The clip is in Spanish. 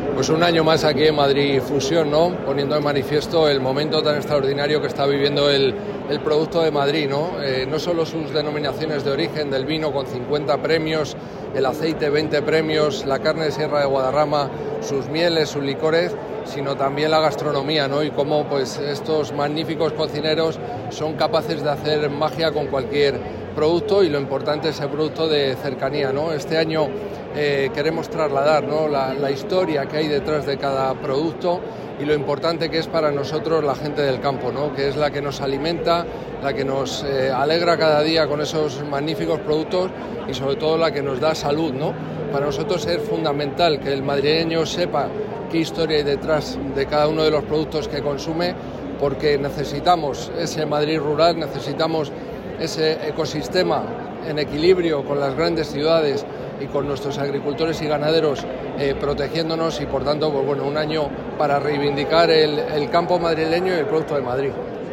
Pues un año más aquí en Madrid Fusión, ¿no? Poniendo de manifiesto el momento tan extraordinario que está viviendo el producto de Madrid, ¿no? No solo sus denominaciones de origen del vino con 50 premios, el aceite 20 premios, la carne de Sierra de Guadarrama, sus mieles, sus licores, sino también la gastronomía, ¿no? Y cómo pues estos magníficos cocineros son capaces de hacer magia con cualquier producto, y lo importante es el producto de cercanía, ¿no? Este año queremos trasladar, ¿no?, la historia que hay detrás de cada producto y lo importante que es para nosotros la gente del campo, ¿no?, que es la que nos alimenta, la que nos alegra cada día con esos magníficos productos y sobre todo la que nos da salud, ¿no? Para nosotros es fundamental que el madrileño sepa qué historia hay detrás de cada uno de los productos que consume, porque necesitamos ese Madrid rural, necesitamos ese ecosistema en equilibrio con las grandes ciudades y con nuestros agricultores y ganaderos protegiéndonos, y por tanto, pues bueno, un año para reivindicar el campo madrileño y el producto de Madrid.